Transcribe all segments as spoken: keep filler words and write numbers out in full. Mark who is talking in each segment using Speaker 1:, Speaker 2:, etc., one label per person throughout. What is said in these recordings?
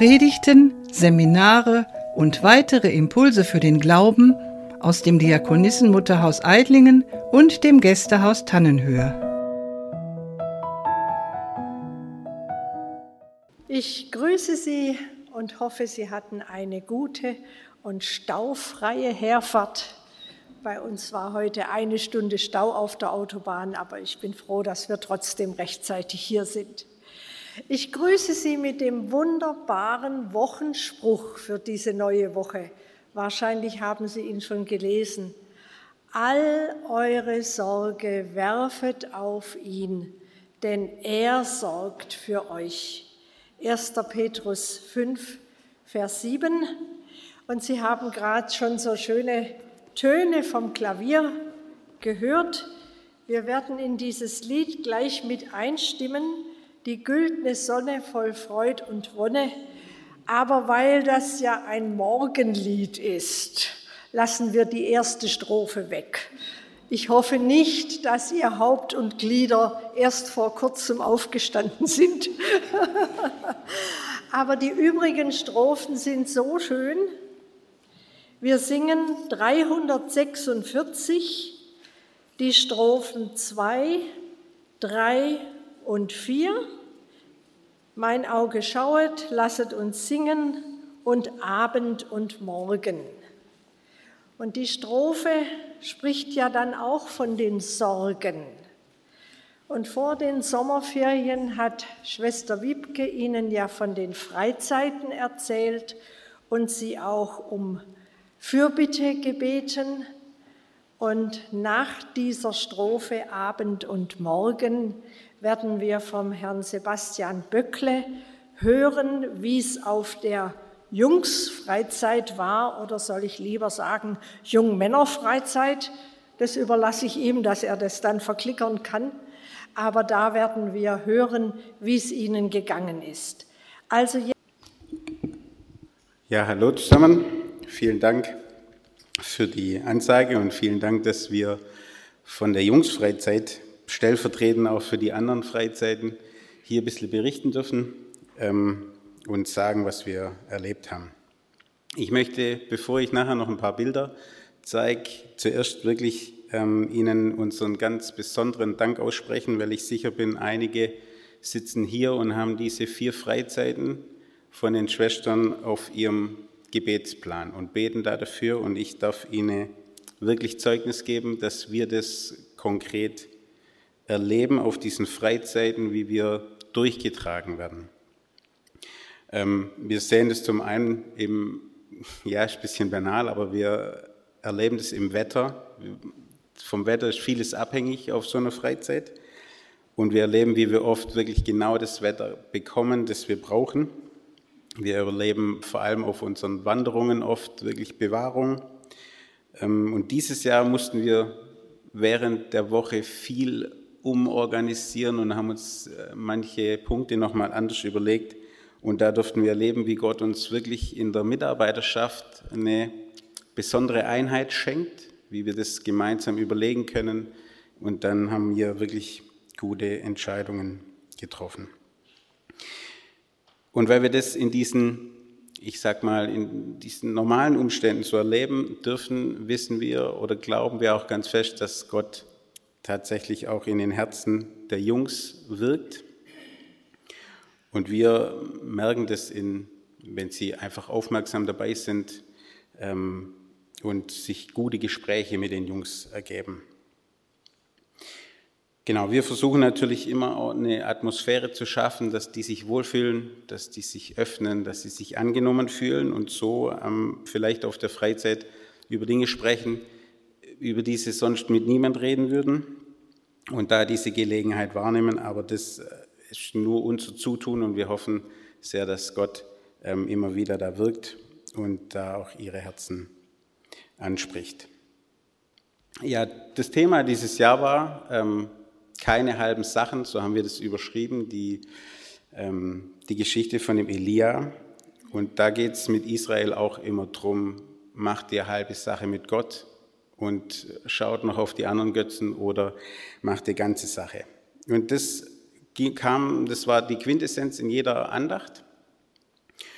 Speaker 1: Predigten, Seminare und weitere Impulse für den Glauben aus dem Diakonissenmutterhaus Eidlingen und dem Gästehaus Tannenhöhe.
Speaker 2: Ich grüße Sie und hoffe, Sie hatten eine gute und staufreie Herfahrt. Bei uns war heute eine Stunde Stau auf der Autobahn, aber ich bin froh, dass wir trotzdem rechtzeitig hier sind. Ich grüße Sie mit dem wunderbaren Wochenspruch für diese neue Woche. Wahrscheinlich haben Sie ihn schon gelesen. All eure Sorge werfet auf ihn, denn er sorgt für euch. erster Petrus fünf, Vers sieben. Und Sie haben gerade schon so schöne Töne vom Klavier gehört. Wir werden in dieses Lied gleich mit einstimmen. Die güldne Sonne voll Freud und Wonne. Aber weil das ja ein Morgenlied ist, lassen wir die erste Strophe weg. Ich hoffe nicht, dass ihr Haupt und Glieder erst vor kurzem aufgestanden sind. Aber die übrigen Strophen sind so schön. Wir singen dreihundertsechsundvierzig, die Strophen zwei, drei und vier. Mein Auge schauet, lasset uns singen und Abend und Morgen. Und die Strophe spricht ja dann auch von den Sorgen. Und vor den Sommerferien hat Schwester Wiebke Ihnen ja von den Freizeiten erzählt und Sie auch um Fürbitte gebeten. Und nach dieser Strophe Abend und Morgen werden wir vom Herrn Sebastian Böckle hören, wie es auf der Jungsfreizeit war, oder soll ich lieber sagen Jungmännerfreizeit. Das überlasse ich ihm, dass er das dann verklickern kann. Aber da werden wir hören, wie es Ihnen gegangen ist. Also
Speaker 3: ja, hallo zusammen. Vielen Dank für die Ansage und vielen Dank, dass wir von der Jungsfreizeit stellvertretend auch für die anderen Freizeiten hier ein bisschen berichten dürfen ähm, und sagen, was wir erlebt haben. Ich möchte, bevor ich nachher noch ein paar Bilder zeige, zuerst wirklich ähm, Ihnen unseren ganz besonderen Dank aussprechen, weil ich sicher bin, einige sitzen hier und haben diese vier Freizeiten von den Schwestern auf ihrem Gebetsplan und beten da dafür. Und ich darf Ihnen wirklich Zeugnis geben, dass wir das konkret erleben auf diesen Freizeiten, wie wir durchgetragen werden. Ähm, wir sehen das zum einen eben, ja, ist ein bisschen banal, aber wir erleben das im Wetter. Vom Wetter ist vieles abhängig auf so einer Freizeit. Und wir erleben, wie wir oft wirklich genau das Wetter bekommen, das wir brauchen. Wir erleben vor allem auf unseren Wanderungen oft wirklich Bewahrung. Ähm, und dieses Jahr mussten wir während der Woche viel umorganisieren und haben uns manche Punkte nochmal anders überlegt. Und da durften wir erleben, wie Gott uns wirklich in der Mitarbeiterschaft eine besondere Einheit schenkt, wie wir das gemeinsam überlegen können. Und dann haben wir wirklich gute Entscheidungen getroffen. Und weil wir das in diesen, ich sag mal, in diesen normalen Umständen so erleben dürfen, wissen wir oder glauben wir auch ganz fest, dass Gott tatsächlich auch in den Herzen der Jungs wirkt. Und wir merken das, in, wenn sie einfach aufmerksam dabei sind ähm, und sich gute Gespräche mit den Jungs ergeben. Genau, wir versuchen natürlich immer auch eine Atmosphäre zu schaffen, dass die sich wohlfühlen, dass die sich öffnen, dass sie sich angenommen fühlen und so ähm, vielleicht auf der Freizeit über Dinge sprechen, über die sie sonst mit niemand reden würden und da diese Gelegenheit wahrnehmen, aber das ist nur unser Zutun und wir hoffen sehr, dass Gott ähm, immer wieder da wirkt und da auch ihre Herzen anspricht. Ja, das Thema dieses Jahr war ähm, keine halben Sachen, so haben wir das überschrieben, die, ähm, die Geschichte von dem Elia. Und da geht es mit Israel auch immer drum, macht ihr halbe Sache mit Gott und schaut noch auf die anderen Götzen oder macht die ganze Sache. Und das kam, das war die Quintessenz in jeder Andacht.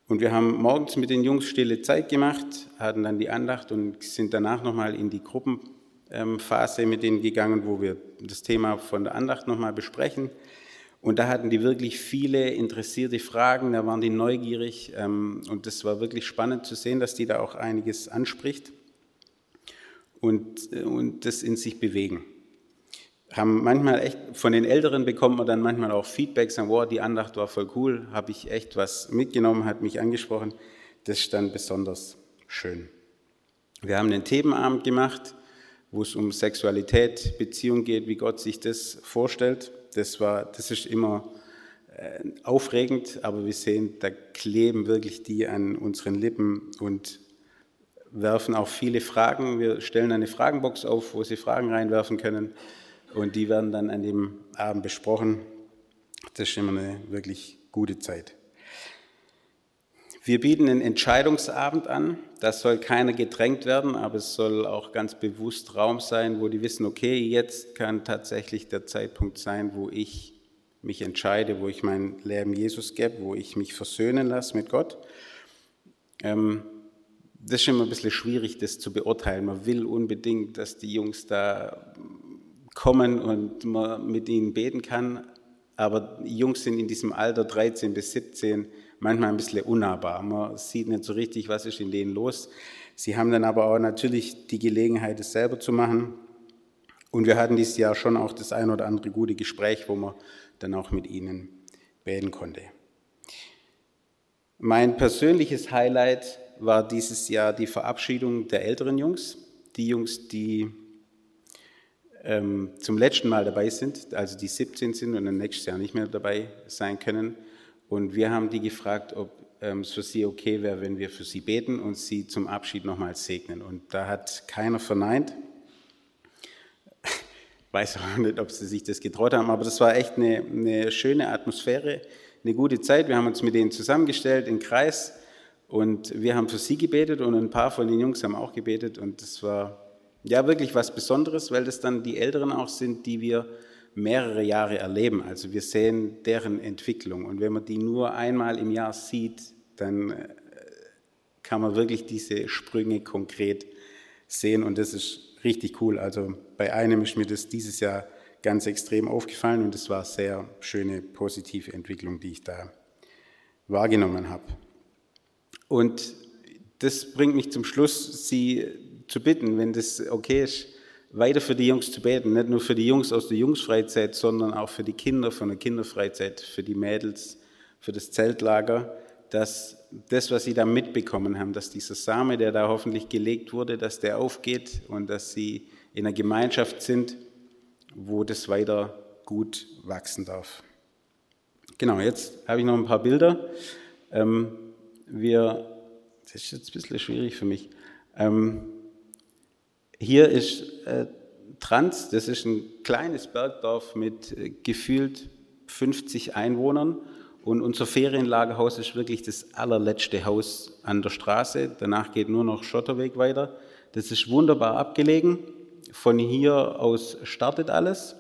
Speaker 3: Und wir haben morgens mit den Jungs stille Zeit gemacht, hatten dann die Andacht und sind danach nochmal in die Gruppenphase mit denen gegangen, wo wir das Thema von der Andacht nochmal besprechen. Und da hatten die wirklich viele interessierte Fragen, da waren die neugierig und das war wirklich spannend zu sehen, dass die da auch einiges anspricht und, und das in sich bewegen. Haben manchmal echt, von den Älteren bekommt man dann manchmal auch Feedback, sagen, wow, die Andacht war voll cool, habe ich echt was mitgenommen, hat mich angesprochen. Das ist dann besonders schön. Wir haben einen Themenabend gemacht, wo es um Sexualität, Beziehung geht, wie Gott sich das vorstellt. Das war, das ist immer äh, aufregend, aber wir sehen, da kleben wirklich die an unseren Lippen und werfen auch viele Fragen. Wir stellen eine Fragenbox auf, wo sie Fragen reinwerfen können und die werden dann an dem Abend besprochen. Das ist immer eine wirklich gute Zeit. Wir bieten einen Entscheidungsabend an. Da soll keiner gedrängt werden, aber es soll auch ganz bewusst Raum sein, wo die wissen, okay, jetzt kann tatsächlich der Zeitpunkt sein, wo ich mich entscheide, wo ich mein Leben Jesus gebe, wo ich mich versöhnen lasse mit Gott. Ähm, das ist immer ein bisschen schwierig, das zu beurteilen. Man will unbedingt, dass die Jungs da kommen und man mit ihnen beten kann, aber die Jungs sind in diesem Alter dreizehn bis siebzehn manchmal ein bisschen unnahbar. Man sieht nicht so richtig, was ist in denen los. Sie haben dann aber auch natürlich die Gelegenheit, es selber zu machen. Und wir hatten dieses Jahr schon auch das ein oder andere gute Gespräch, wo man dann auch mit ihnen beten konnte. Mein persönliches Highlight war dieses Jahr die Verabschiedung der älteren Jungs. Die Jungs, die ähm, zum letzten Mal dabei sind, also die siebzehn sind und dann nächstes Jahr nicht mehr dabei sein können. Und wir haben die gefragt, ob ähm, es für sie okay wäre, wenn wir für sie beten und sie zum Abschied nochmal segnen. Und da hat keiner verneint. Ich weiß auch nicht, ob sie sich das getraut haben, aber das war echt eine, eine schöne Atmosphäre, eine gute Zeit. Wir haben uns mit denen zusammengestellt im Kreis und wir haben für sie gebetet und ein paar von den Jungs haben auch gebetet. Und das war ja wirklich was Besonderes, weil das dann die Älteren auch sind, die wir mehrere Jahre erleben. Also wir sehen deren Entwicklung und wenn man die nur einmal im Jahr sieht, dann kann man wirklich diese Sprünge konkret sehen und das ist richtig cool. Also bei einem ist mir das dieses Jahr ganz extrem aufgefallen und es war eine sehr schöne, positive Entwicklung, die ich da wahrgenommen habe. Und das bringt mich zum Schluss, Sie zu bitten, wenn das okay ist, weiter für die Jungs zu beten, nicht nur für die Jungs aus der Jungsfreizeit, sondern auch für die Kinder von der Kinderfreizeit, für die Mädels, für das Zeltlager, dass das, was sie da mitbekommen haben, dass dieser Same, der da hoffentlich gelegt wurde, dass der aufgeht und dass sie in einer Gemeinschaft sind, wo das weiter gut wachsen darf. Genau, jetzt habe ich noch ein paar Bilder. Ähm, wir, das ist jetzt ein bisschen schwierig für mich. Ähm, Hier ist äh, Trans, das ist ein kleines Bergdorf mit äh, gefühlt fünfzig Einwohnern und unser Ferienlagerhaus ist wirklich das allerletzte Haus an der Straße. Danach geht nur noch Schotterweg weiter. Das ist wunderbar abgelegen. Von hier aus startet alles.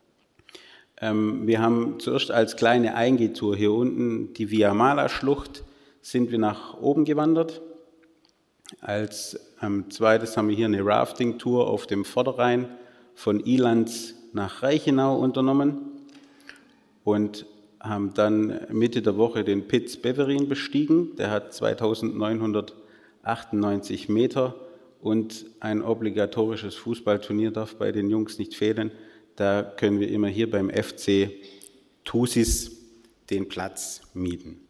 Speaker 3: Ähm, wir haben zuerst als kleine Eingehtour hier unten die Via Mala Schlucht sind wir nach oben gewandert. Als ähm, zweites haben wir hier eine Rafting-Tour auf dem Vorderrhein von Ilanz nach Reichenau unternommen und haben dann Mitte der Woche den Piz Beverin bestiegen. Der hat zweitausendneunhundertachtundneunzig Meter und ein obligatorisches Fußballturnier darf bei den Jungs nicht fehlen. Da können wir immer hier beim F C Thusis den Platz mieten.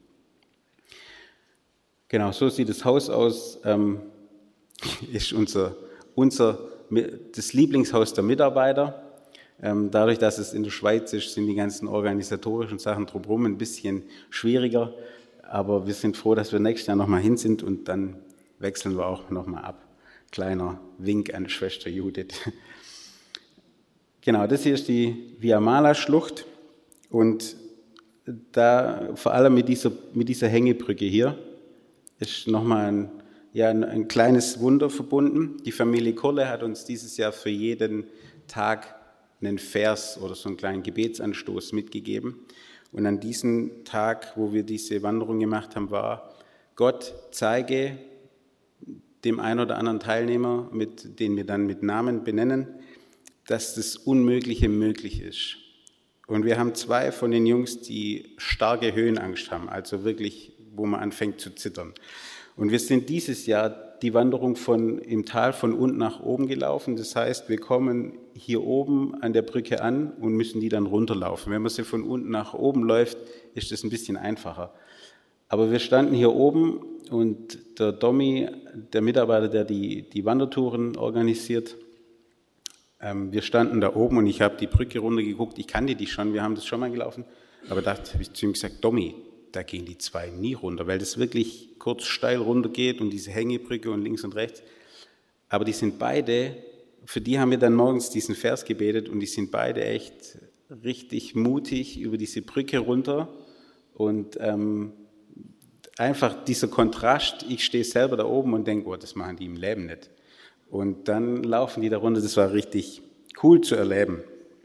Speaker 3: Genau, so sieht das Haus aus, ähm, ist unser, unser, das Lieblingshaus der Mitarbeiter. Ähm, dadurch, dass es in der Schweiz ist, sind die ganzen organisatorischen Sachen drumherum ein bisschen schwieriger. Aber wir sind froh, dass wir nächstes Jahr nochmal hin sind und dann wechseln wir auch nochmal ab. Kleiner Wink an Schwester Judith. Genau, das hier ist die Via Mala Schlucht und da vor allem mit dieser, mit dieser Hängebrücke hier ist nochmal ein, ja, ein, ein kleines Wunder verbunden. Die Familie Kurle hat uns dieses Jahr für jeden Tag einen Vers oder so einen kleinen Gebetsanstoß mitgegeben. Und an diesem Tag, wo wir diese Wanderung gemacht haben, war Gott zeige dem einen oder anderen Teilnehmer, mit, den wir dann mit Namen benennen, dass das Unmögliche möglich ist. Und wir haben zwei von den Jungs, die starke Höhenangst haben, also wirklich, wo man anfängt zu zittern. Und wir sind dieses Jahr die Wanderung von, im Tal von unten nach oben gelaufen. Das heißt, wir kommen hier oben an der Brücke an und müssen die dann runterlaufen. Wenn man sie von unten nach oben läuft, ist das ein bisschen einfacher. Aber wir standen hier oben und der Domi, der Mitarbeiter, der die, die Wandertouren organisiert, ähm, wir standen da oben und ich habe die Brücke runtergeguckt. Ich kannte die schon, wir haben das schon mal gelaufen. Aber da habe ich zu ihm gesagt, Domi, da gehen die zwei nie runter, weil das wirklich kurz steil runter geht und diese Hängebrücke und links und rechts. Aber die sind beide, für die haben wir dann morgens diesen Vers gebetet und die sind beide echt richtig mutig über diese Brücke runter und ähm, einfach dieser Kontrast, ich stehe selber da oben und denke, oh, das machen die im Leben nicht. Und dann laufen die da runter, das war richtig cool zu erleben.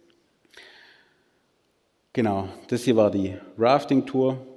Speaker 3: Genau, das hier war die Rafting-Tour.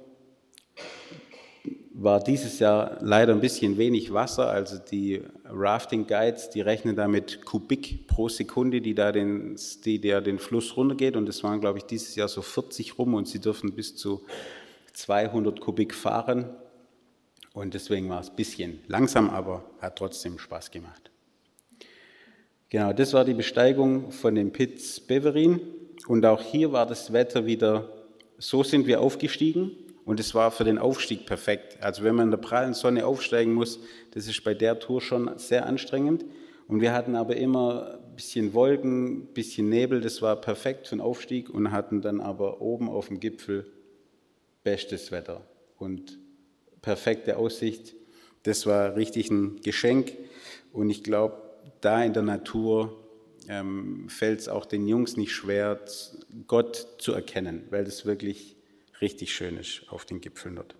Speaker 3: War dieses Jahr leider ein bisschen wenig Wasser, also die Rafting-Guides, die rechnen da mit Kubik pro Sekunde, die da den, die der den Fluss runtergeht und das waren, glaube ich, dieses Jahr so vierzig rum und sie dürfen bis zu zweihundert Kubik fahren und deswegen war es ein bisschen langsam, aber hat trotzdem Spaß gemacht. Genau, das war die Besteigung von dem Piz Beverin und auch hier war das Wetter wieder, so sind wir aufgestiegen. Und es war für den Aufstieg perfekt. Also wenn man in der prallen Sonne aufsteigen muss, das ist bei der Tour schon sehr anstrengend. Und wir hatten aber immer ein bisschen Wolken, ein bisschen Nebel, das war perfekt für den Aufstieg und hatten dann aber oben auf dem Gipfel bestes Wetter und perfekte Aussicht. Das war richtig ein Geschenk. Und ich glaube, da in der Natur ähm, fällt es auch den Jungs nicht schwer, Gott zu erkennen, weil das wirklich richtig schön ist auf den Gipfeln dort.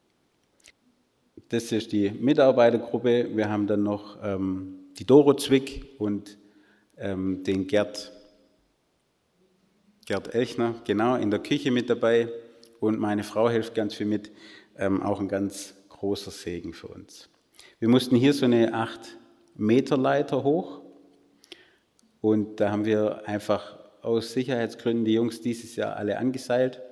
Speaker 3: Das ist die Mitarbeitergruppe. Wir haben dann noch ähm, die Doro Zwick und ähm, den Gerd, Gerd Elchner, genau, in der Küche mit dabei. Und meine Frau hilft ganz viel mit, ähm, auch ein ganz großer Segen für uns. Wir mussten hier so eine acht Meter Leiter hoch und da haben wir einfach aus Sicherheitsgründen die Jungs dieses Jahr alle angeseilt.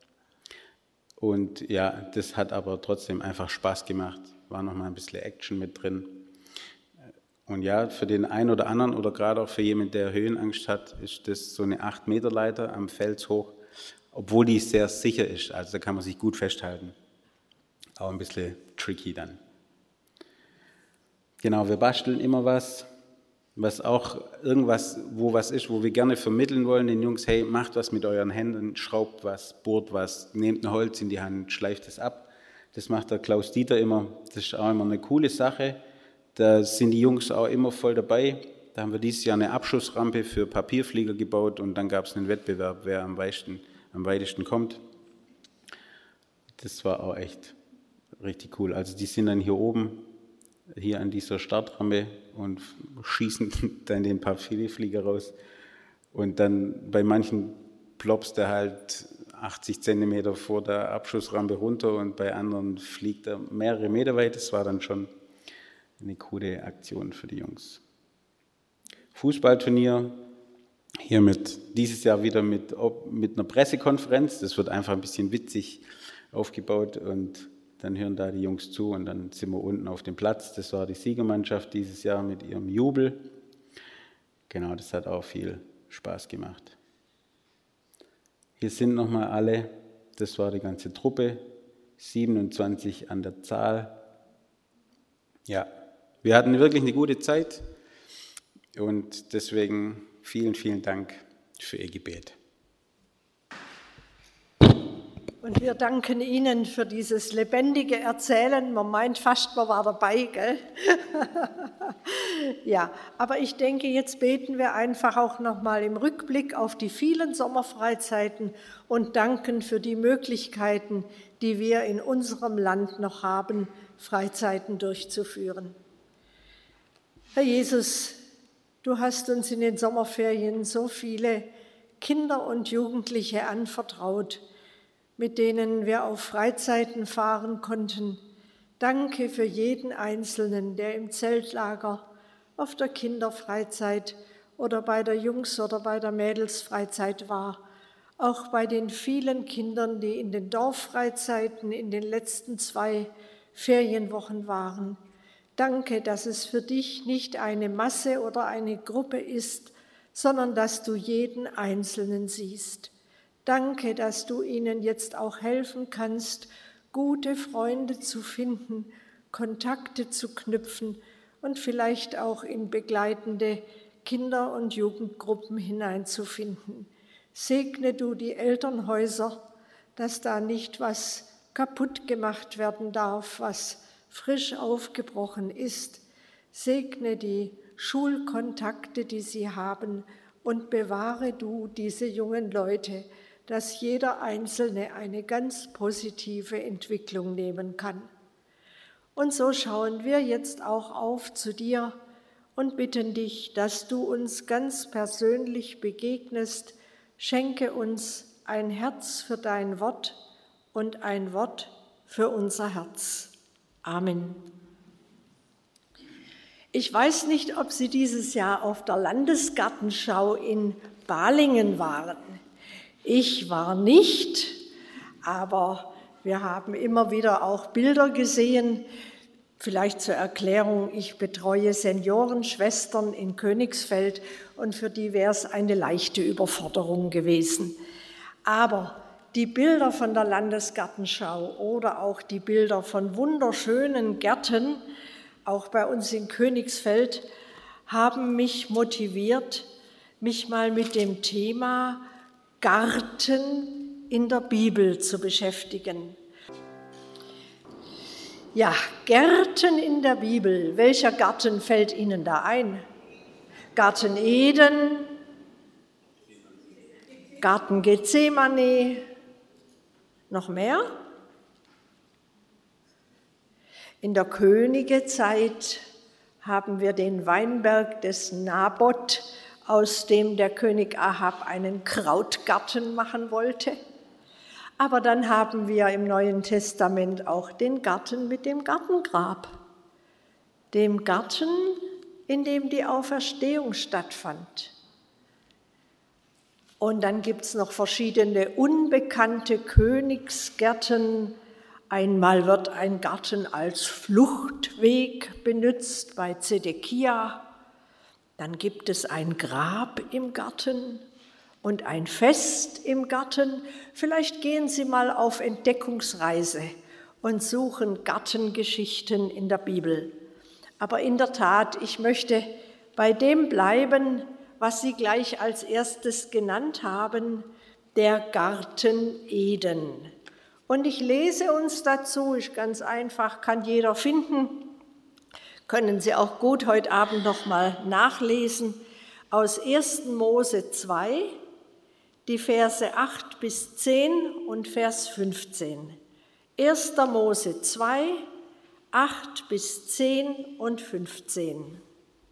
Speaker 3: Und ja, das hat aber trotzdem einfach Spaß gemacht, war nochmal ein bisschen Action mit drin. Und ja, für den einen oder anderen oder gerade auch für jemanden, der Höhenangst hat, ist das so eine acht Meter Leiter am Fels hoch, obwohl die sehr sicher ist, also da kann man sich gut festhalten. Auch ein bisschen tricky dann. Genau, wir basteln immer was, was auch irgendwas, wo was ist, wo wir gerne vermitteln wollen den Jungs, hey, macht was mit euren Händen, schraubt was, bohrt was, nehmt ein Holz in die Hand, schleift es ab. Das macht der Klaus Dieter immer, das ist auch immer eine coole Sache. Da sind die Jungs auch immer voll dabei. Da haben wir dieses Jahr eine Abschussrampe für Papierflieger gebaut und dann gab es einen Wettbewerb, wer am weitesten, am weitesten kommt. Das war auch echt richtig cool. Also die sind dann hier oben, hier an dieser Startrampe und schießen dann den Papierflieger raus. Und dann bei manchen ploppst der halt achtzig Zentimeter vor der Abschussrampe runter und bei anderen fliegt er mehrere Meter weit. Das war dann schon eine coole Aktion für die Jungs. Fußballturnier, hier mit, dieses Jahr wieder mit, mit einer Pressekonferenz. Das wird einfach ein bisschen witzig aufgebaut und dann hören da die Jungs zu und dann sind wir unten auf dem Platz. Das war die Siegermannschaft dieses Jahr mit ihrem Jubel. Genau, das hat auch viel Spaß gemacht. Hier sind nochmal alle, das war die ganze Truppe, siebenundzwanzig an der Zahl. Ja, wir hatten wirklich eine gute Zeit und deswegen vielen, vielen Dank für Ihr Gebet.
Speaker 2: Und wir danken Ihnen für dieses lebendige Erzählen. Man meint fast, man war dabei, gell? Ja, aber ich denke, jetzt beten wir einfach auch nochmal im Rückblick auf die vielen Sommerfreizeiten und danken für die Möglichkeiten, die wir in unserem Land noch haben, Freizeiten durchzuführen. Herr Jesus, du hast uns in den Sommerferien so viele Kinder und Jugendliche anvertraut, mit denen wir auf Freizeiten fahren konnten, Danke für jeden Einzelnen, der im Zeltlager, auf der Kinderfreizeit oder bei der Jungs- oder bei der Mädelsfreizeit war. Auch bei den vielen Kindern, die in den Dorffreizeiten in den letzten zwei Ferienwochen waren. Danke, dass es für dich nicht eine Masse oder eine Gruppe ist, sondern dass du jeden Einzelnen siehst. Danke, dass du ihnen jetzt auch helfen kannst, gute Freunde zu finden, Kontakte zu knüpfen und vielleicht auch in begleitende Kinder- und Jugendgruppen hineinzufinden. Segne du die Elternhäuser, dass da nicht was kaputt gemacht werden darf, was frisch aufgebrochen ist. Segne die Schulkontakte, die sie haben, und bewahre du diese jungen Leute, dass jeder Einzelne eine ganz positive Entwicklung nehmen kann. Und so schauen wir jetzt auch auf zu dir und bitten dich, dass du uns ganz persönlich begegnest. Schenke uns ein Herz für dein Wort und ein Wort für unser Herz. Amen. Ich weiß nicht, ob Sie dieses Jahr auf der Landesgartenschau in Balingen waren. Ich war nicht, aber wir haben immer wieder auch Bilder gesehen. Vielleicht zur Erklärung, ich betreue Seniorenschwestern in Königsfeld und für die wäre es eine leichte Überforderung gewesen. Aber die Bilder von der Landesgartenschau oder auch die Bilder von wunderschönen Gärten, auch bei uns in Königsfeld, haben mich motiviert, mich mal mit dem Thema Garten in der Bibel zu beschäftigen. Ja, Gärten in der Bibel. Welcher Garten fällt Ihnen da ein? Garten Eden, Garten Gethsemane, noch mehr? In der Königezeit haben wir den Weinberg des Naboth, aus dem der König Ahab einen Krautgarten machen wollte. Aber dann haben wir im Neuen Testament auch den Garten mit dem Gartengrab, dem Garten, in dem die Auferstehung stattfand. Und dann gibt es noch verschiedene unbekannte Königsgärten. Einmal wird ein Garten als Fluchtweg benutzt bei Zedekia. Dann gibt es ein Grab im Garten und ein Fest im Garten. Vielleicht gehen Sie mal auf Entdeckungsreise und suchen Gartengeschichten in der Bibel. Aber in der Tat, ich möchte bei dem bleiben, was Sie gleich als erstes genannt haben, der Garten Eden. Und ich lese uns dazu, ist ganz einfach, kann jeder finden, können Sie auch gut heute Abend noch mal nachlesen, aus ersten Mose zwei, die Verse acht bis zehn und Vers fünfzehn. erster Mose zwei, acht bis zehn und fünfzehn.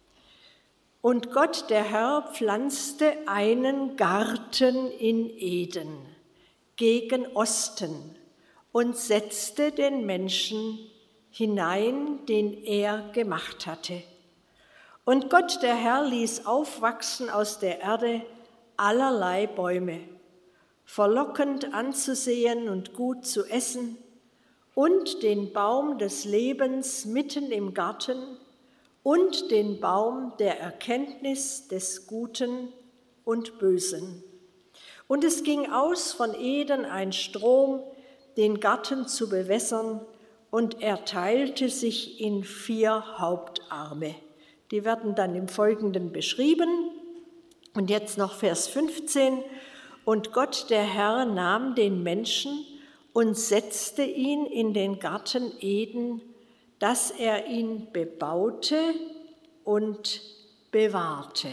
Speaker 2: Und Gott, der Herr, pflanzte einen Garten in Eden gegen Osten und setzte den Menschen hinein, den er gemacht hatte. Und Gott, der Herr, ließ aufwachsen aus der Erde allerlei Bäume, verlockend anzusehen und gut zu essen, und den Baum des Lebens mitten im Garten und den Baum der Erkenntnis des Guten und Bösen. Und es ging aus von Eden ein Strom, den Garten zu bewässern, und er teilte sich in vier Hauptarme. Die werden dann im Folgenden beschrieben. Und jetzt noch Vers fünfzehn. Und Gott, der Herr, nahm den Menschen und setzte ihn in den Garten Eden, dass er ihn bebaute und bewahrte.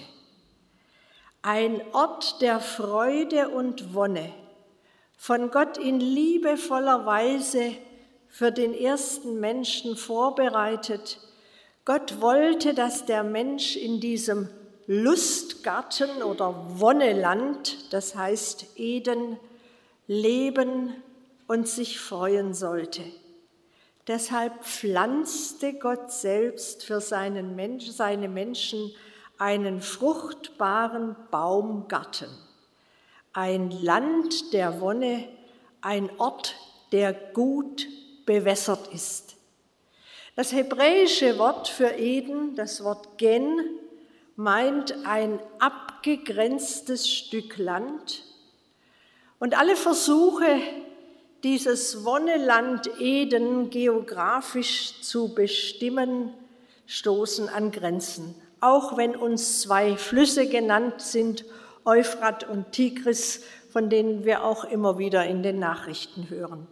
Speaker 2: Ein Ort der Freude und Wonne, von Gott in liebevoller Weise für den ersten Menschen vorbereitet. Gott wollte, dass der Mensch in diesem Lustgarten oder Wonneland, das heißt Eden, leben und sich freuen sollte. Deshalb pflanzte Gott selbst für seinen Mensch, seine Menschen einen fruchtbaren Baumgarten, ein Land der Wonne, ein Ort, der gut bewässert ist. Das hebräische Wort für Eden, das Wort Gen, meint ein abgegrenztes Stück Land. Und alle Versuche, dieses Wonneland Eden geografisch zu bestimmen, stoßen an Grenzen. Auch wenn uns zwei Flüsse genannt sind, Euphrat und Tigris, von denen wir auch immer wieder in den Nachrichten hören.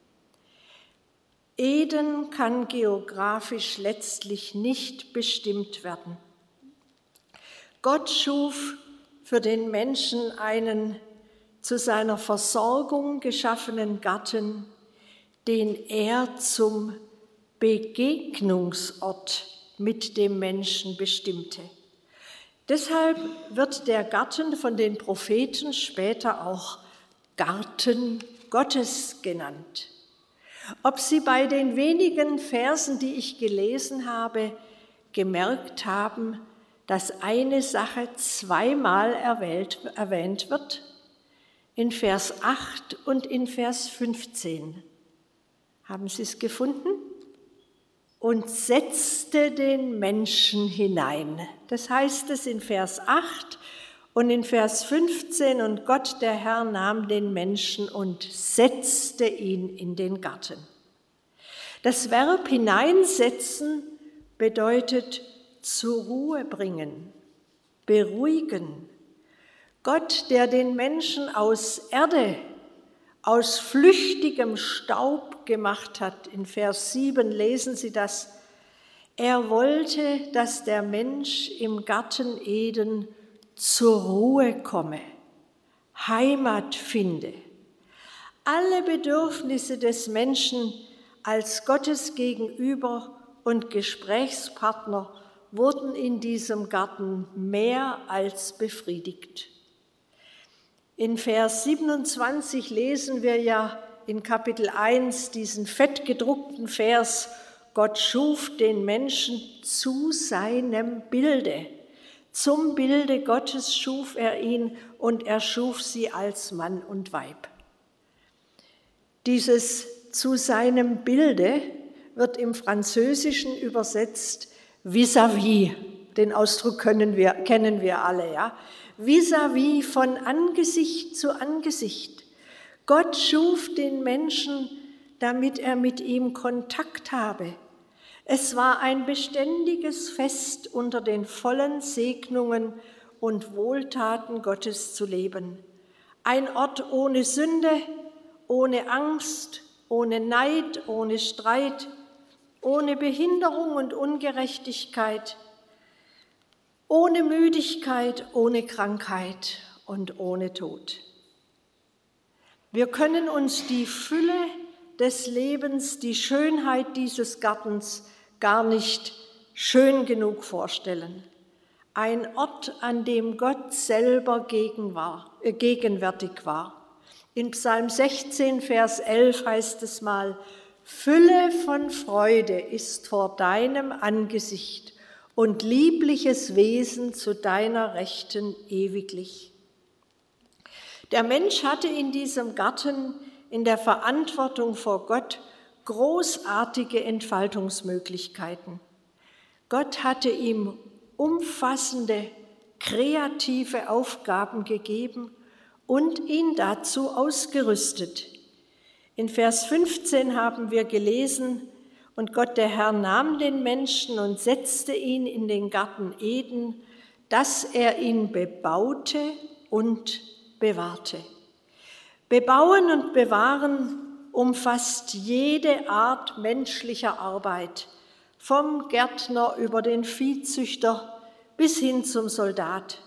Speaker 2: Eden kann geografisch letztlich nicht bestimmt werden. Gott schuf für den Menschen einen zu seiner Versorgung geschaffenen Garten, den er zum Begegnungsort mit dem Menschen bestimmte. Deshalb wird der Garten von den Propheten später auch Garten Gottes genannt. Ob Sie bei den wenigen Versen, die ich gelesen habe, gemerkt haben, dass eine Sache zweimal erwähnt, erwähnt wird? In Vers acht und in Vers fünfzehn. Haben Sie es gefunden? Und setzte den Menschen hinein. Das heißt es in Vers acht und in Vers fünfzehn, und Gott der Herr nahm den Menschen und setzte ihn in den Garten. Das Verb hineinsetzen bedeutet zur Ruhe bringen, beruhigen. Gott, der den Menschen aus Erde, aus flüchtigem Staub gemacht hat. In Vers sieben lesen Sie das. Er wollte, dass der Mensch im Garten Eden zur Ruhe komme, Heimat finde. Alle Bedürfnisse des Menschen als Gottes Gegenüber und Gesprächspartner wurden in diesem Garten mehr als befriedigt. In Vers siebenundzwanzig lesen wir ja in Kapitel eins diesen fettgedruckten Vers: Gott schuf den Menschen zu seinem Bilde. Zum Bilde Gottes schuf er ihn und er schuf sie als Mann und Weib. Dieses zu seinem Bilde wird im Französischen übersetzt vis-à-vis. Den Ausdruck können wir, kennen wir alle, ja. Vis-à-vis, von Angesicht zu Angesicht. Gott schuf den Menschen, damit er mit ihm Kontakt habe. Es war ein beständiges Fest, unter den vollen Segnungen und Wohltaten Gottes zu leben. Ein Ort ohne Sünde, ohne Angst, ohne Neid, ohne Streit, ohne Behinderung und Ungerechtigkeit, ohne Müdigkeit, ohne Krankheit und ohne Tod. Wir können uns die Fülle des Lebens, die Schönheit dieses Gartens gar nicht schön genug vorstellen. Ein Ort, an dem Gott selber gegen war, äh, gegenwärtig war. In Psalm sechzehn, Vers elf heißt es mal: Fülle von Freude ist vor deinem Angesicht und liebliches Wesen zu deiner Rechten ewiglich. Der Mensch hatte in diesem Garten in der Verantwortung vor Gott großartige Entfaltungsmöglichkeiten. Gott hatte ihm umfassende, kreative Aufgaben gegeben und ihn dazu ausgerüstet. In Vers fünfzehn haben wir gelesen: Und Gott der Herr nahm den Menschen und setzte ihn in den Garten Eden, dass er ihn bebaute und bewahrte. Bebauen und bewahren umfasst jede Art menschlicher Arbeit, vom Gärtner über den Viehzüchter bis hin zum Soldat.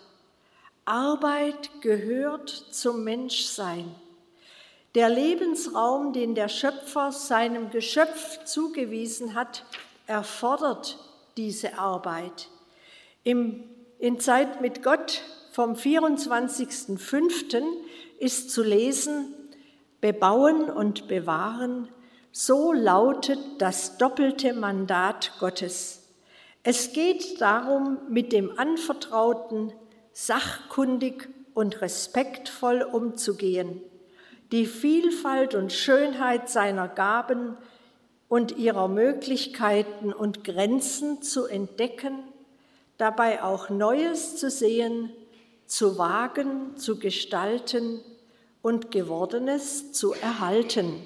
Speaker 2: Arbeit gehört zum Menschsein. Der Lebensraum, den der Schöpfer seinem Geschöpf zugewiesen hat, erfordert diese Arbeit. Im, in Zeit mit Gott vom vierundzwanzigsten fünften ist zu lesen: Bebauen und bewahren So lautet das doppelte Mandat Gottes. Es geht darum, mit dem Anvertrauten sachkundig und respektvoll umzugehen, die Vielfalt und Schönheit seiner Gaben und ihrer Möglichkeiten und Grenzen zu entdecken, dabei auch Neues zu sehen, zu wagen, zu gestalten und Gewordenes zu erhalten.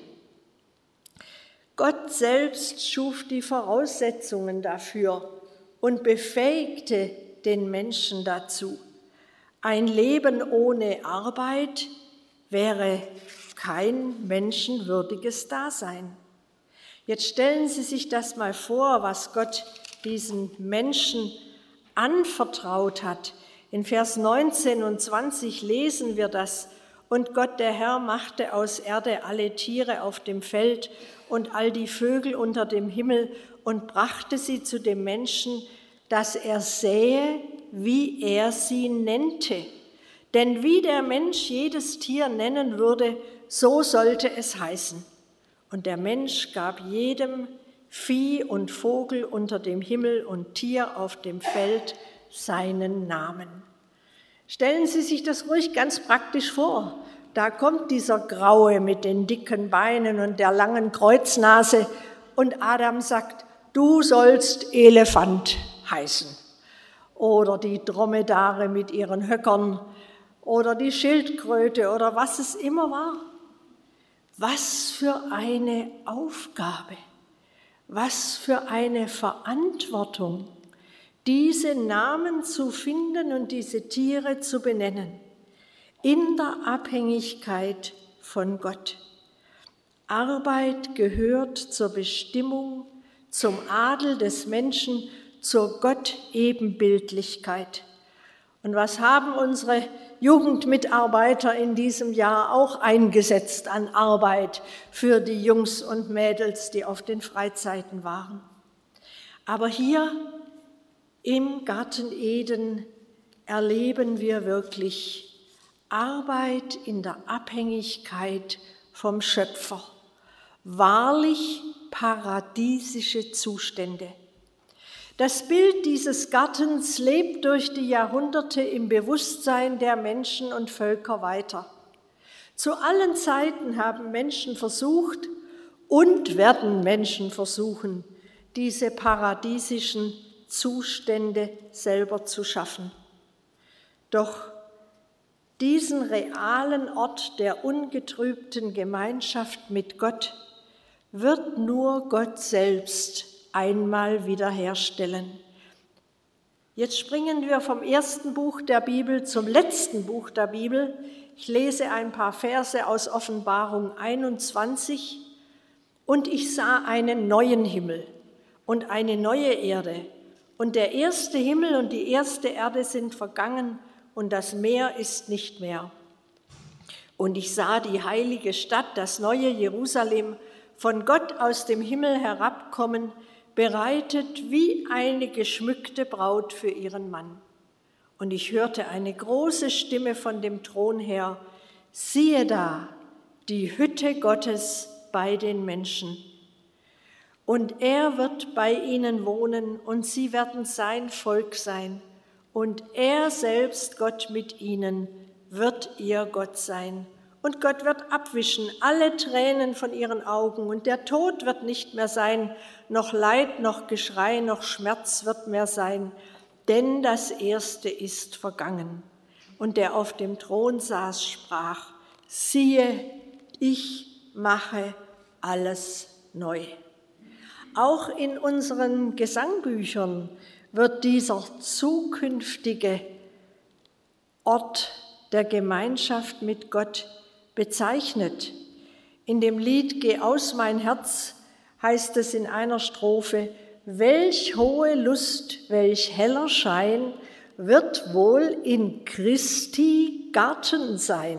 Speaker 2: Gott selbst schuf die Voraussetzungen dafür und befähigte den Menschen dazu. Ein Leben ohne Arbeit wäre kein menschenwürdiges Dasein. Jetzt stellen Sie sich das mal vor, was Gott diesen Menschen anvertraut hat. In Vers neunzehn und zwanzig lesen wir das. Und Gott, der Herr, machte aus Erde alle Tiere auf dem Feld und all die Vögel unter dem Himmel und brachte sie zu dem Menschen, dass er sähe, wie er sie nennte. Denn wie der Mensch jedes Tier nennen würde, so sollte es heißen. Und der Mensch gab jedem Vieh und Vogel unter dem Himmel und Tier auf dem Feld seinen Namen. Stellen Sie sich das ruhig ganz praktisch vor. Da kommt dieser Graue mit den dicken Beinen und der langen Kreuznase und Adam sagt, du sollst Elefant heißen. Oder die Dromedare mit ihren Höckern oder die Schildkröte oder was es immer war. Was für eine Aufgabe, was für eine Verantwortung, diese Namen zu finden und diese Tiere zu benennen, in der Abhängigkeit von Gott. Arbeit gehört zur Bestimmung, zum Adel des Menschen, zur Gottebenbildlichkeit. Und was haben unsere Jugendmitarbeiter in diesem Jahr auch eingesetzt an Arbeit für die Jungs und Mädels, die auf den Freizeiten waren? Aber hier im Garten Eden erleben wir wirklich Arbeit in der Abhängigkeit vom Schöpfer. Wahrlich paradiesische Zustände. Das Bild dieses Gartens lebt durch die Jahrhunderte im Bewusstsein der Menschen und Völker weiter. Zu allen Zeiten haben Menschen versucht und werden Menschen versuchen, diese paradiesischen Zustände selber zu schaffen. Doch diesen realen Ort der ungetrübten Gemeinschaft mit Gott wird nur Gott selbst einmal wiederherstellen. Jetzt springen wir vom ersten Buch der Bibel zum letzten Buch der Bibel. Ich lese ein paar Verse aus Offenbarung einundzwanzig. Und ich sah einen neuen Himmel und eine neue Erde. Und der erste Himmel und die erste Erde sind vergangen und das Meer ist nicht mehr. Und ich sah die heilige Stadt, das neue Jerusalem, von Gott aus dem Himmel herabkommen, bereitet wie eine geschmückte Braut für ihren Mann. Und ich hörte eine große Stimme von dem Thron her, siehe da, die Hütte Gottes bei den Menschen. Und er wird bei ihnen wohnen und sie werden sein Volk sein. Und er selbst, Gott mit ihnen, wird ihr Gott sein. Und Gott wird abwischen alle Tränen von ihren Augen und der Tod wird nicht mehr sein, noch Leid, noch Geschrei, noch Schmerz wird mehr sein, denn das Erste ist vergangen. Und der auf dem Thron saß, sprach, siehe, ich mache alles neu. Auch in unseren Gesangbüchern wird dieser zukünftige Ort der Gemeinschaft mit Gott bezeichnet. In dem Lied Geh aus mein Herz heißt es in einer Strophe, welch hohe Lust, welch heller Schein wird wohl in Christi Garten sein.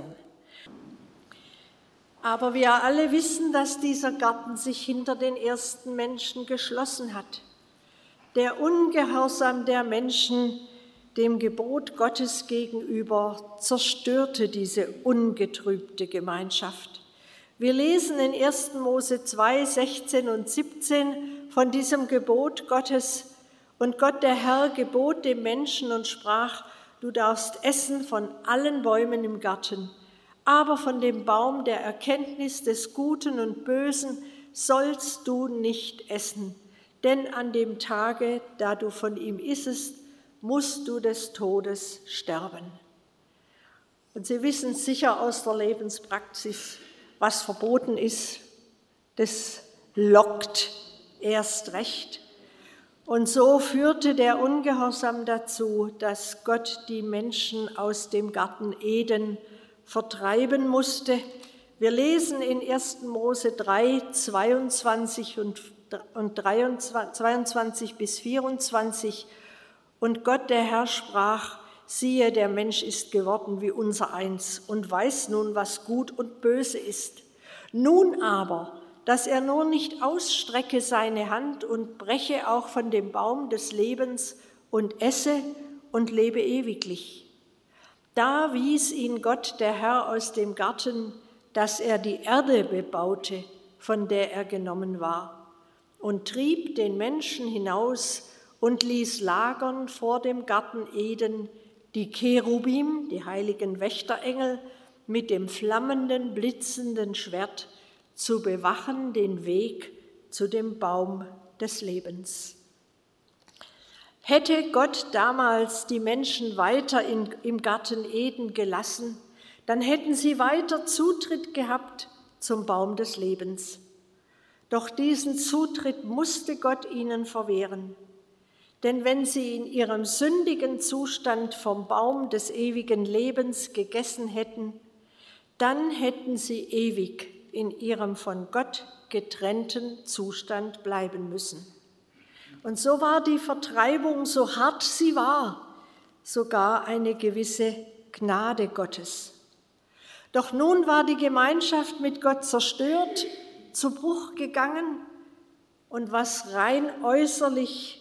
Speaker 2: Aber wir alle wissen, dass dieser Garten sich hinter den ersten Menschen geschlossen hat. Der Ungehorsam der Menschen dem Gebot Gottes gegenüber zerstörte diese ungetrübte Gemeinschaft. Wir lesen in ersten Mose zwei, sechzehn und siebzehn von diesem Gebot Gottes. Und Gott, der Herr, gebot dem Menschen und sprach: Du darfst essen von allen Bäumen im Garten, aber von dem Baum der Erkenntnis des Guten und Bösen sollst du nicht essen, denn an dem Tage, da du von ihm issest, musst du des Todes sterben. Und Sie wissen sicher aus der Lebenspraxis, was verboten ist, das lockt erst recht. Und so führte der Ungehorsam dazu, dass Gott die Menschen aus dem Garten Eden vertreiben musste. Wir lesen in ersten Mose drei, zweiundzwanzig und zweiundzwanzig bis vierundzwanzig. Und Gott, der Herr, sprach: Siehe, der Mensch ist geworden wie unser eins und weiß nun, was gut und böse ist. Nun aber, dass er nur nicht ausstrecke seine Hand und breche auch von dem Baum des Lebens und esse und lebe ewiglich. Da wies ihn Gott, der Herr, aus dem Garten, dass er die Erde bebaute, von der er genommen war, und trieb den Menschen hinaus und ließ lagern vor dem Garten Eden die Cherubim, die heiligen Wächterengel, mit dem flammenden, blitzenden Schwert, zu bewachen den Weg zu dem Baum des Lebens. Hätte Gott damals die Menschen weiter in, im Garten Eden gelassen, dann hätten sie weiter Zutritt gehabt zum Baum des Lebens. Doch diesen Zutritt musste Gott ihnen verwehren. Denn wenn sie in ihrem sündigen Zustand vom Baum des ewigen Lebens gegessen hätten, dann hätten sie ewig in ihrem von Gott getrennten Zustand bleiben müssen. Und so war die Vertreibung, so hart sie war, sogar eine gewisse Gnade Gottes. Doch nun war die Gemeinschaft mit Gott zerstört, zu Bruch gegangen, und was rein äußerlich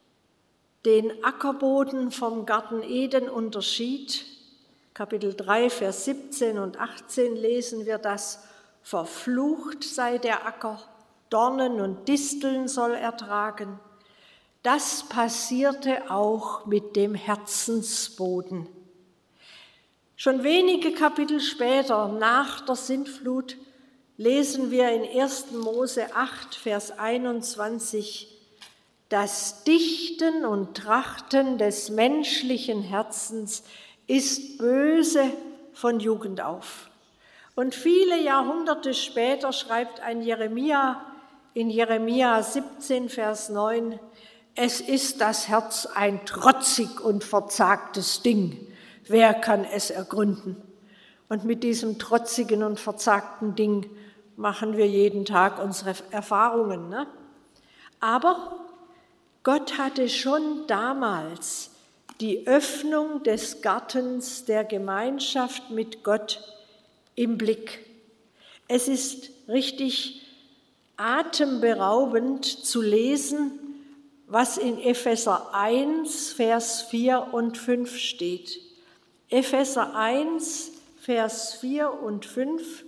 Speaker 2: den Ackerboden vom Garten Eden unterschied, Kapitel drei, Vers siebzehn und achtzehn lesen wir das: Verflucht sei der Acker, Dornen und Disteln soll er tragen. Das passierte auch mit dem Herzensboden. Schon wenige Kapitel später, nach der Sintflut, lesen wir in ersten Mose acht, Vers einundzwanzig: Das Dichten und Trachten des menschlichen Herzens ist böse von Jugend auf. Und viele Jahrhunderte später schreibt ein Jeremia in Jeremia siebzehn, Vers neun: Es ist das Herz ein trotzig und verzagtes Ding. Wer kann es ergründen? Und mit diesem trotzigen und verzagten Ding machen wir jeden Tag unsere Erfahrungen, ne? Aber Gott hatte schon damals die Öffnung des Gartens der Gemeinschaft mit Gott im Blick. Es ist richtig atemberaubend zu lesen, was in Epheser eins, Vers vier und fünf steht. Epheser eins, Vers vier und fünf.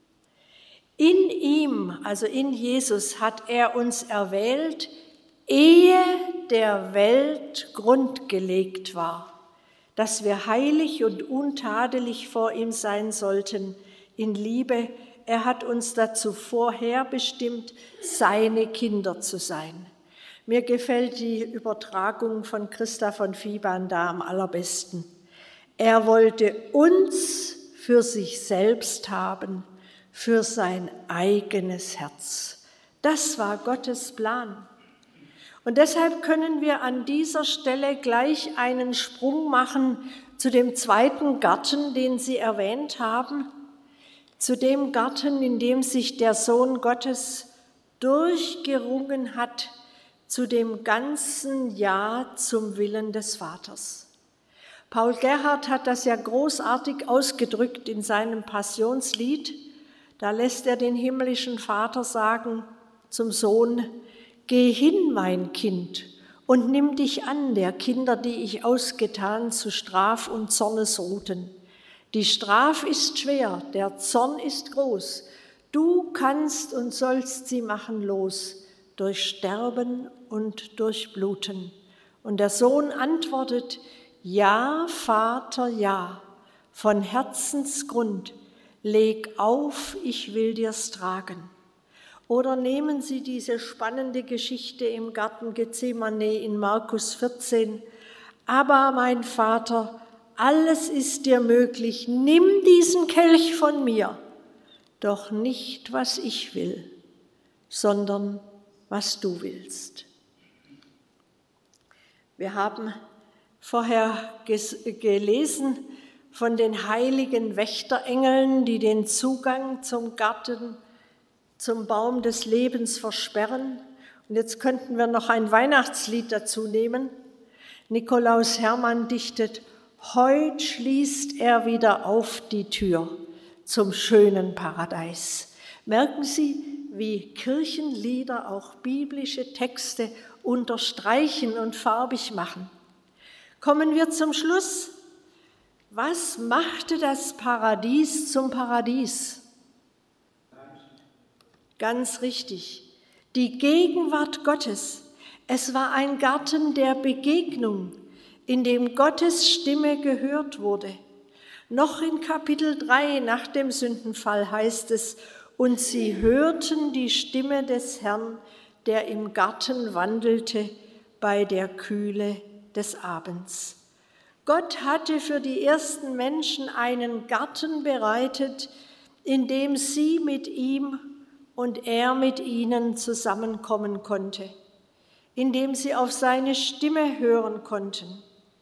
Speaker 2: In ihm, also in Jesus, hat er uns erwählt, ehe der Welt Grund gelegt war, dass wir heilig und untadelig vor ihm sein sollten in Liebe. Er hat uns dazu vorherbestimmt, seine Kinder zu sein. Mir gefällt die Übertragung von Christa von Viehbahn da am allerbesten. Er wollte uns für sich selbst haben, für sein eigenes Herz. Das war Gottes Plan. Und deshalb können wir an dieser Stelle gleich einen Sprung machen zu dem zweiten Garten, den Sie erwähnt haben, zu dem Garten, in dem sich der Sohn Gottes durchgerungen hat, zu dem ganzen Ja zum Willen des Vaters. Paul Gerhardt hat das ja großartig ausgedrückt in seinem Passionslied. Da lässt er den himmlischen Vater sagen zum Sohn: Geh hin, mein Kind, und nimm dich an der Kinder, die ich ausgetan zu Straf- und Zornesruten. Die Straf ist schwer, der Zorn ist groß. Du kannst und sollst sie machen los durch Sterben und durch Bluten. Und der Sohn antwortet, ja, Vater, ja, von Herzensgrund, leg auf, ich will dir's tragen. Oder nehmen Sie diese spannende Geschichte im Garten Gethsemane in Markus vierzehn. Aber mein Vater, alles ist dir möglich, nimm diesen Kelch von mir, doch nicht, was ich will, sondern was du willst. Wir haben vorher gelesen von den heiligen Wächterengeln, die den Zugang zum Garten, zum Baum des Lebens versperren. Und jetzt könnten wir noch ein Weihnachtslied dazu nehmen. Nikolaus Hermann dichtet, heut schließt er wieder auf die Tür zum schönen Paradies. Merken Sie, wie Kirchenlieder auch biblische Texte unterstreichen und farbig machen. Kommen wir zum Schluss. Was machte das Paradies zum Paradies? Ganz richtig, die Gegenwart Gottes. Es war ein Garten der Begegnung, in dem Gottes Stimme gehört wurde. Noch in Kapitel drei nach dem Sündenfall heißt es, und sie hörten die Stimme des Herrn, der im Garten wandelte bei der Kühle des Abends. Gott hatte für die ersten Menschen einen Garten bereitet, in dem sie mit ihm und er mit ihnen zusammenkommen konnte, in dem sie auf seine Stimme hören konnten.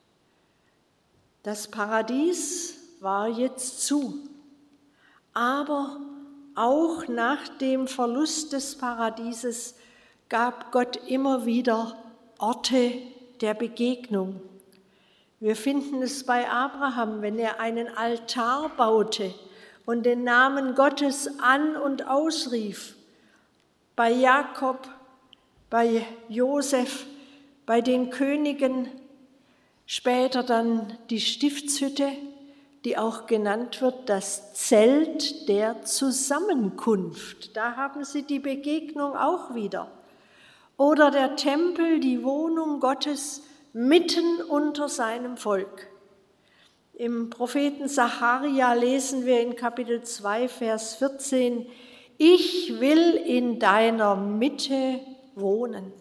Speaker 2: Das Paradies war jetzt zu, aber auch nach dem Verlust des Paradieses gab Gott immer wieder Orte der Begegnung. Wir finden es bei Abraham, wenn er einen Altar baute und den Namen Gottes an- und ausrief, bei Jakob, bei Josef, bei den Königen, später dann die Stiftshütte, die auch genannt wird das Zelt der Zusammenkunft. Da haben Sie die Begegnung auch wieder. Oder der Tempel, die Wohnung Gottes mitten unter seinem Volk. Im Propheten Sacharja lesen wir in Kapitel zwei, Vers vierzehn, ich will in deiner Mitte wohnen.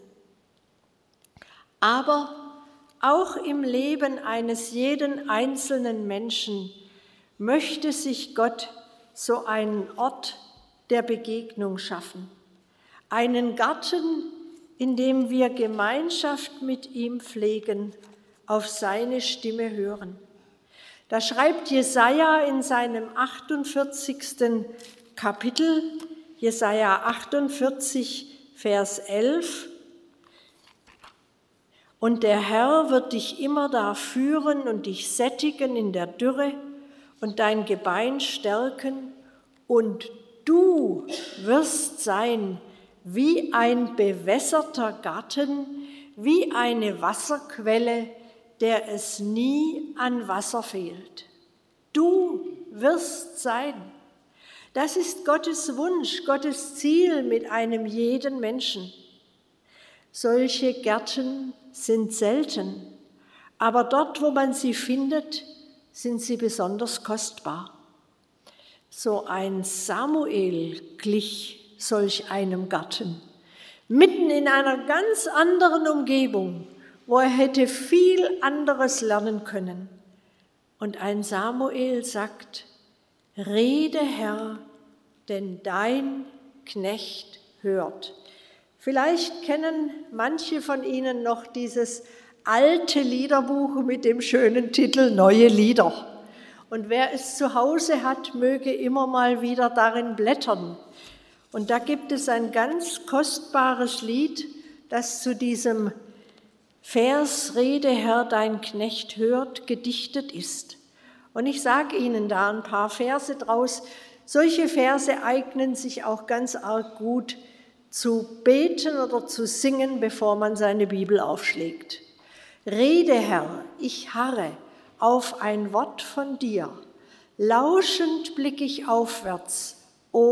Speaker 2: Aber auch im Leben eines jeden einzelnen Menschen möchte sich Gott so einen Ort der Begegnung schaffen. Einen Garten, in dem wir Gemeinschaft mit ihm pflegen, auf seine Stimme hören. Da schreibt Jesaja in seinem achtundvierzigsten Kapitel, Jesaja achtundvierzig, Vers elf, und der Herr wird dich immer da führen und dich sättigen in der Dürre und dein Gebein stärken, und du wirst sein wie ein bewässerter Garten, wie eine Wasserquelle, der es nie an Wasser fehlt. Du wirst sein. Das ist Gottes Wunsch, Gottes Ziel mit einem jeden Menschen. Solche Gärten sind selten, aber dort, wo man sie findet, sind sie besonders kostbar. So ein Samuel glich solch einem Garten, mitten in einer ganz anderen Umgebung, wo er hätte viel anderes lernen können. Und ein Samuel sagt, rede Herr, denn dein Knecht hört. Vielleicht kennen manche von Ihnen noch dieses alte Liederbuch mit dem schönen Titel Neue Lieder. Und wer es zu Hause hat, möge immer mal wieder darin blättern. Und da gibt es ein ganz kostbares Lied, das zu diesem Vers, Rede Herr, dein Knecht hört, gedichtet ist. Und ich sage Ihnen da ein paar Verse draus. Solche Verse eignen sich auch ganz arg gut zu beten oder zu singen, bevor man seine Bibel aufschlägt. Rede Herr, ich harre auf ein Wort von dir. Lauschend blick ich aufwärts, o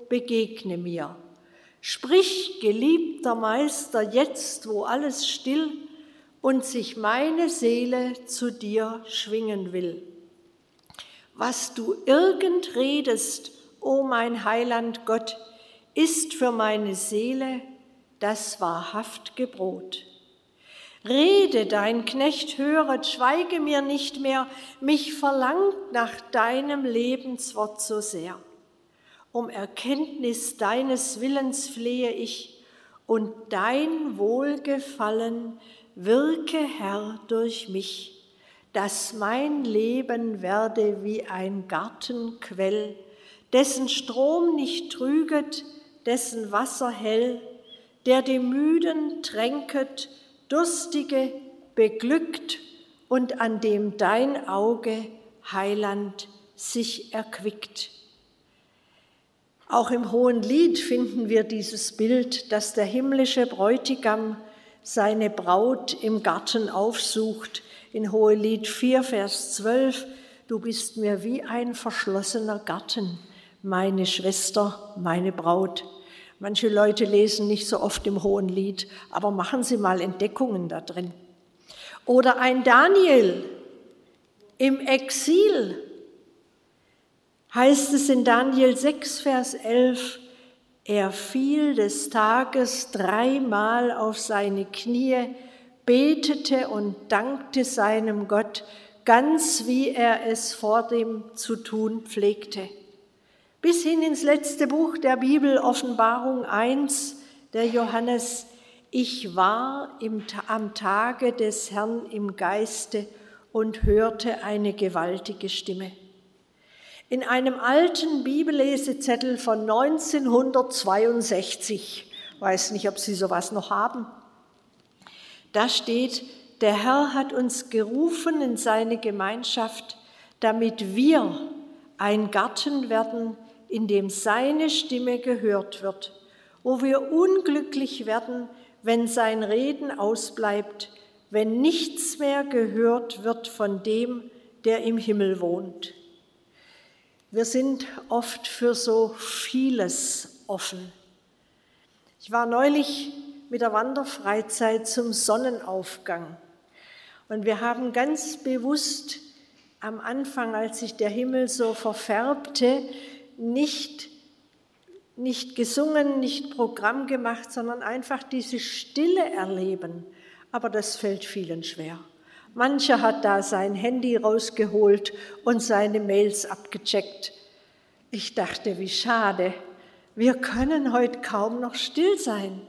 Speaker 2: begegne mir. Sprich, geliebter Meister, jetzt, wo alles still und sich meine Seele zu dir schwingen will. Was du irgend redest, o mein Heiland Gott, ist für meine Seele das wahrhaftige Brot. Rede, dein Knecht höret, schweige mir nicht mehr, mich verlangt nach deinem Lebenswort so sehr. Um Erkenntnis deines Willens flehe ich, und dein Wohlgefallen wirke, Herr, durch mich, dass mein Leben werde wie ein Gartenquell, dessen Strom nicht trüget, dessen Wasser hell, der die Müden tränket, Durstige beglückt und an dem dein Auge, Heiland, sich erquickt. Auch im Hohen Lied finden wir dieses Bild, dass der himmlische Bräutigam seine Braut im Garten aufsucht. In Hohelied vier, Vers zwölf, du bist mir wie ein verschlossener Garten, meine Schwester, meine Braut. Manche Leute lesen nicht so oft im Hohelied, aber machen Sie mal Entdeckungen da drin. Oder ein Daniel im Exil, heißt es in Daniel sechs, Vers elf, er fiel des Tages dreimal auf seine Knie, betete und dankte seinem Gott, ganz wie er es vor dem zu tun pflegte. Bis hin ins letzte Buch der Bibel, Offenbarung eins, der Johannes, ich war im, am Tage des Herrn im Geiste und hörte eine gewaltige Stimme. In einem alten Bibellesezettel von neunzehnhundertzweiundsechzig, weiß nicht, ob Sie sowas noch haben, da steht, der Herr hat uns gerufen in seine Gemeinschaft, damit wir ein Garten werden, in dem seine Stimme gehört wird, wo wir unglücklich werden, wenn sein Reden ausbleibt, wenn nichts mehr gehört wird von dem, der im Himmel wohnt. Wir sind oft für so vieles offen. Ich war neulich mit der Wanderfreizeit zum Sonnenaufgang und wir haben ganz bewusst am Anfang, als sich der Himmel so verfärbte, nicht, nicht gesungen, nicht Programm gemacht, sondern einfach diese Stille erleben. Aber das fällt vielen schwer. Mancher hat da sein Handy rausgeholt und seine Mails abgecheckt. Ich dachte, wie schade, wir können heute kaum noch still sein.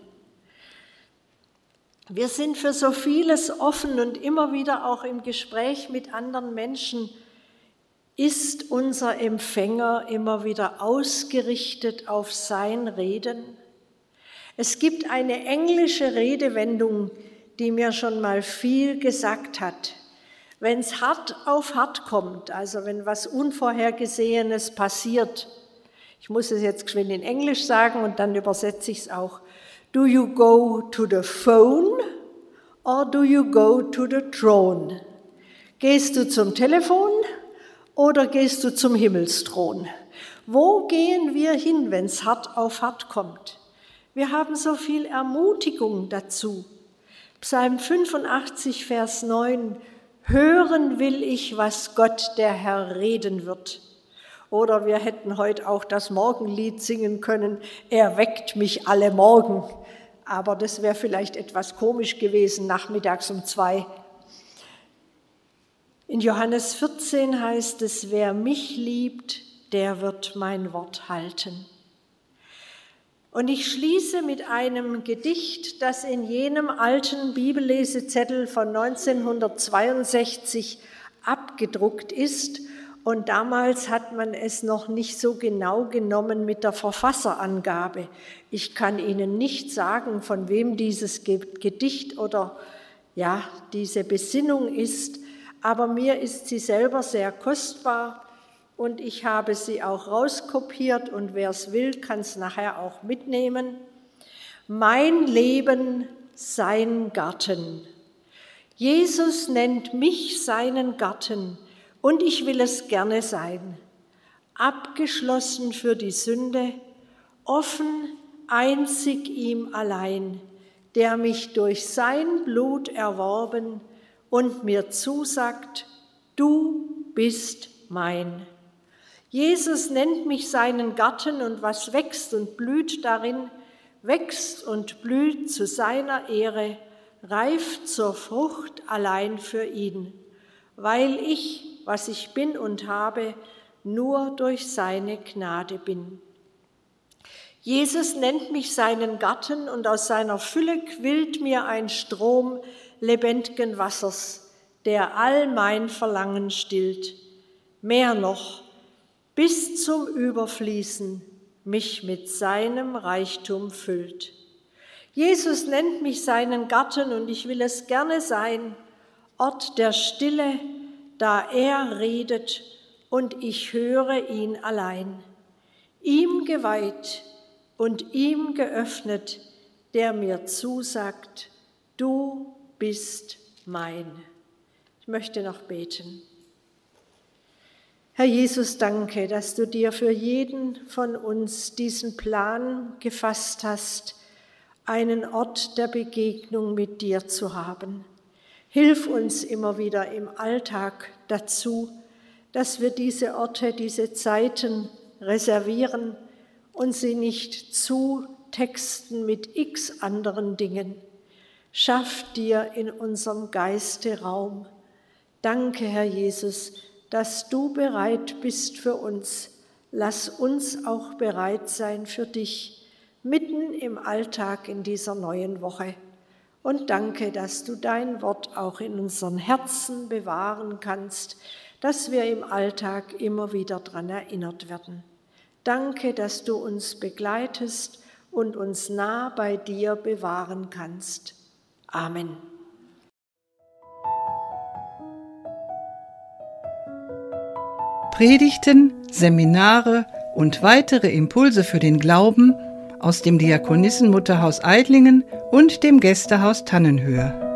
Speaker 2: Wir sind für so vieles offen und immer wieder auch im Gespräch mit anderen Menschen ist unser Empfänger immer wieder ausgerichtet auf sein Reden. Es gibt eine englische Redewendung, die mir schon mal viel gesagt hat. Wenn es hart auf hart kommt, also wenn was Unvorhergesehenes passiert, ich muss es jetzt geschwind in Englisch sagen und dann übersetze ich es auch. Do you go to the phone or do you go to the throne? Gehst du zum Telefon oder gehst du zum Himmelsthron? Wo gehen wir hin, wenn es hart auf hart kommt? Wir haben so viel Ermutigung dazu. Psalm fünfundachtzig, Vers neun, hören will ich, was Gott der Herr reden wird. Oder wir hätten heute auch das Morgenlied singen können, er weckt mich alle Morgen. Aber das wäre vielleicht etwas komisch gewesen, nachmittags um zwei. In Johannes vierzehn heißt es, wer mich liebt, der wird mein Wort halten. Und ich schließe mit einem Gedicht, das in jenem alten Bibellesezettel von neunzehnhundertzweiundsechzig abgedruckt ist. Und damals hat man es noch nicht so genau genommen mit der Verfasserangabe. Ich kann Ihnen nicht sagen, von wem dieses Gedicht oder ja, diese Besinnung ist, aber mir ist sie selber sehr kostbar und ich habe sie auch rauskopiert und wer es will, kann es nachher auch mitnehmen. Mein Leben, sein Garten. Jesus nennt mich seinen Garten und ich will es gerne sein. Abgeschlossen für die Sünde offen einzig ihm allein, der mich durch sein Blut erworben und mir zusagt, du bist mein. Jesus nennt mich seinen Garten und was wächst und blüht darin, wächst und blüht zu seiner Ehre, reift zur Frucht allein für ihn, weil ich, was ich bin und habe, nur durch seine Gnade bin. Jesus nennt mich seinen Garten und aus seiner Fülle quillt mir ein Strom lebendigen Wassers, der all mein Verlangen stillt. Mehr noch, bis zum Überfließen mich mit seinem Reichtum füllt. Jesus nennt mich seinen Garten und ich will es gerne sein, Ort der Stille, da er redet und ich höre ihn allein. Ihm geweiht und ihm geöffnet, der mir zusagt, du bist mein. Ich möchte noch beten. Herr Jesus, danke, dass du dir für jeden von uns diesen Plan gefasst hast, einen Ort der Begegnung mit dir zu haben. Hilf uns immer wieder im Alltag dazu, dass wir diese Orte, diese Zeiten reservieren und sie nicht zutexten mit x anderen Dingen. Schaff dir in unserem Geiste Raum. Danke, Herr Jesus, dass du bereit bist für uns. Lass uns auch bereit sein für dich, mitten im Alltag in dieser neuen Woche. Und danke, dass du dein Wort auch in unseren Herzen bewahren kannst, dass wir im Alltag immer wieder daran erinnert werden. Danke, dass du uns begleitest und uns nah bei dir bewahren kannst. Amen.
Speaker 1: Predigten, Seminare und weitere Impulse für den Glauben aus dem Diakonissenmutterhaus Eidlingen und dem Gästehaus Tannenhöhe.